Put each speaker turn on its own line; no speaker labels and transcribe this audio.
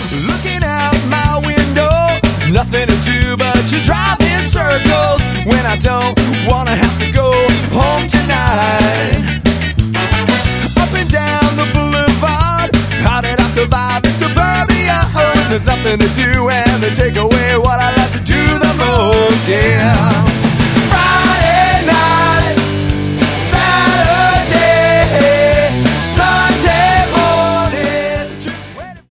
Looking out my window, nothing to do but to drive in circles when I don't wanna have to go home tonight. Up and down the boulevard, how did I survive in suburbia? There's nothing to do and they take away what I